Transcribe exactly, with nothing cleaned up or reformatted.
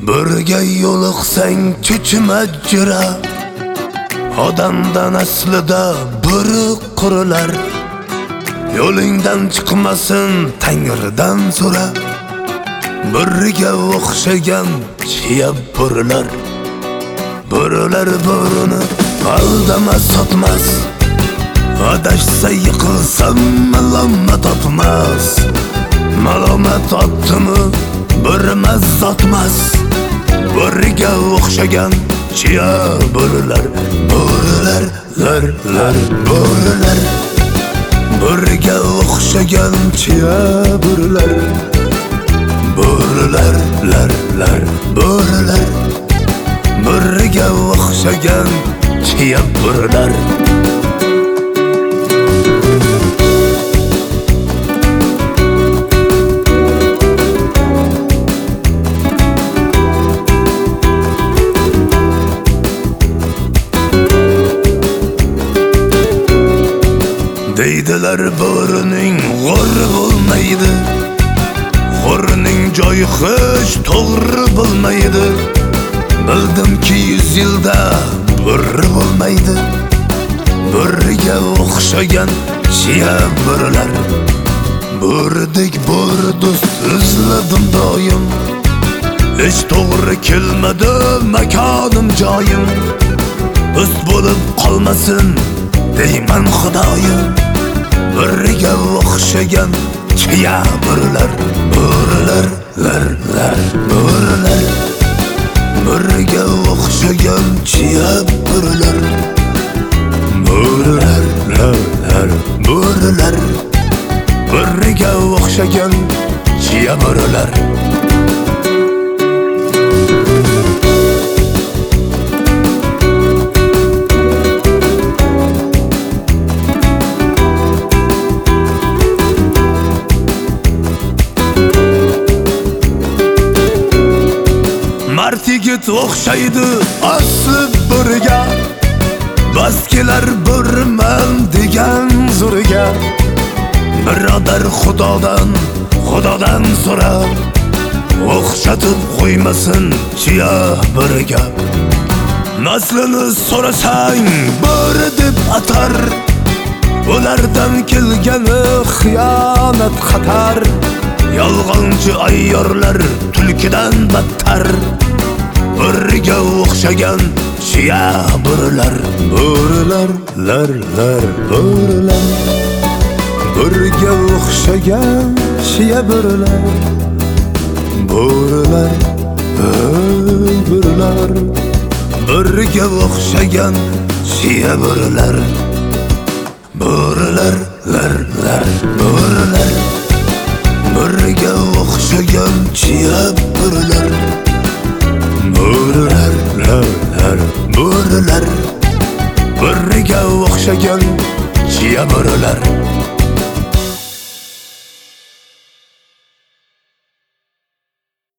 Birga yo'liqsang cho'chima jira, odamdan aslida biri qurilar. Yo'lingdan chiqmasin Tangridan so'ra, biriga o'xshagan chiya birilar. Birilar birini aldama sotmas, adashsa yiqilsam malomat topmas. Malomat topdimi birmas zotmas, biriga o'xshagan chiya birilar. Birilar, lar, lar, birilar, biriga o'xshagan chiya birilar. Birilar, lar, lar, birilar, biriga o'xshagan chiya birilar. Deydilar birining g'ori bo'lmaydi, g'orining joyi hech to'g'ri bo'lmaydi. Bildimki yuz yilda biri bo'lmaydi, biriga o'xshagan chiya birilar. Birdek bir do'st izladim doim, hech to'g'ri kelmadi makonim joyim. Do'st bo'lib qolmasin deyman xudoyim, biriga o'xshagan chiya birilar. Birilar, lar, lar, birilar, biriga o'xshagan chiya birilar. Birilar, lar, lar, birilar, biriga o'xshagan chiya birilar. Mard yigit o'xshaydi asli biriga, bas kelar birman degan zo'riga. Birodar xudodan, xudodan so'ra, o'xshatib qo'ymasin chiya biriga. Naslini so'rasang biri deb atar, ulardan kelgani xiyonat xatar. Yolg'onchi ayyorlar tulkidan battar, biriga o'xshagan chiya birilar. Birilar, lar, lar, birilar, biriga o'xshagan chiya birilar. Birilar, ey birilar, biriga o'xshagan chiya birilar. Birilar, lar, lar, birilar, biriga o'xshagan chiya birilar. Birilar, lar, lar, birilar, biriga o'xshagan chiya birilar.